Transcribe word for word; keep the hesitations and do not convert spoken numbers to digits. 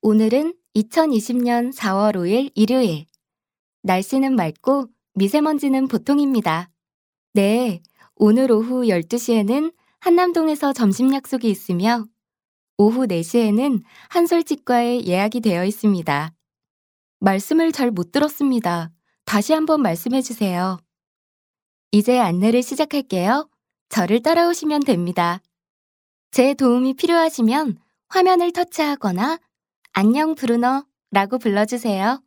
오늘은 이천이십 년 사월 오일 일요일. 날씨는 맑고 미세먼지는 보통입니다. 네, 오늘 오후 열두 시에는 한남동에서 점심 약속이 있으며 오후 네 시에는 한솔치과에 예약이 되어 있습니다. 말씀을 잘 못 들었습니다. 다시 한번 말씀해 주세요. 이제 안내를 시작할게요. 저를 따라오시면 됩니다. 제 도움이 필요하시면 화면을 터치하거나 안녕 브루노라고 불러주세요.